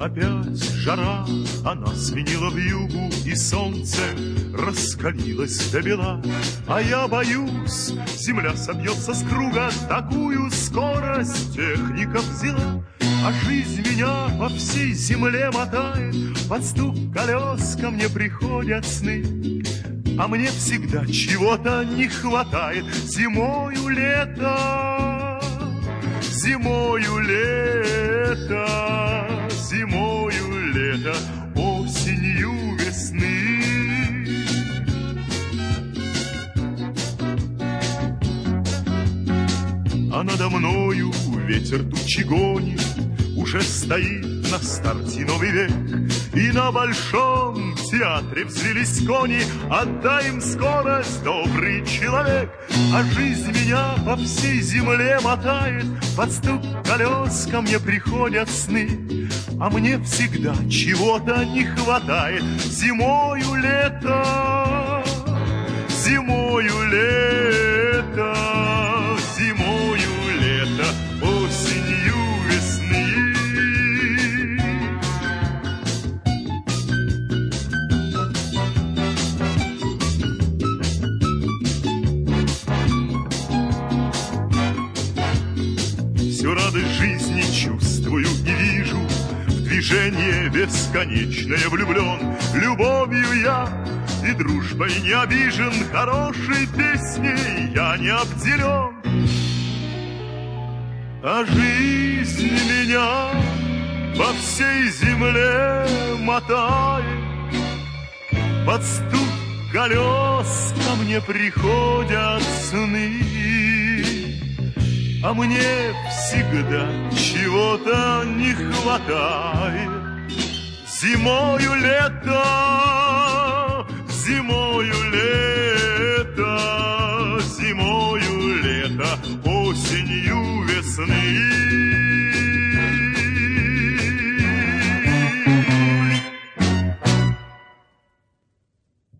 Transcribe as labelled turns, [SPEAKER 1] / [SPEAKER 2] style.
[SPEAKER 1] опять жара, она сменила вьюгу, и солнце раскалилось до бела. А я боюсь, земля собьется с круга, такую скорость техника взяла. А жизнь меня по всей земле мотает, под стук колес ко мне приходят сны. А мне всегда чего-то не хватает. Зимою лето, зимою лето, зимою лето, осенью весны. А надо мною ветер тучи гонит, уже стоит на старте новый век. И на большом театре взвились кони, отдай им скорость, добрый человек. А жизнь меня по всей земле мотает, под стук колес ко мне приходят сны. А мне всегда чего-то не хватает. Зимою лето, зимою лето, зимою лето, осенью весны. Всю радость жизни чувствую и вижу, в движение бесконечное влюблен. Любовью я и дружбой не обижен, хорошей песней я не обделен. А жизнь меня по всей земле мотает, под стук колес ко мне приходят сны. А мне всегда чего-то не хватает. Зимою лето, зимою лето, зимою лето, осенью весны.